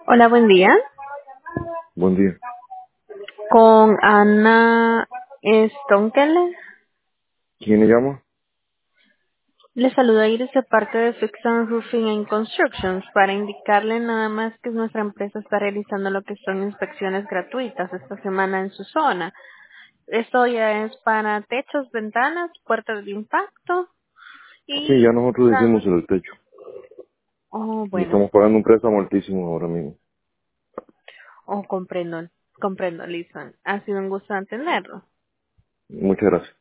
Hola, buen día. Buen día. Con Ana Stonkeller. ¿Quién le llama? Le saludo ahí desde parte de Fix and Roofing and Constructions para indicarle nada más que nuestra empresa está realizando lo que son inspecciones gratuitas esta semana en su zona. Esto ya es para techos, ventanas, puertas de impacto Sí, ya y... nosotros hicimos el techo. Oh, Y bueno. estamos pagando un préstamo altísimo ahora mismo. Oh, comprendo, Lison. Ha sido un gusto entenderlo. Muchas gracias.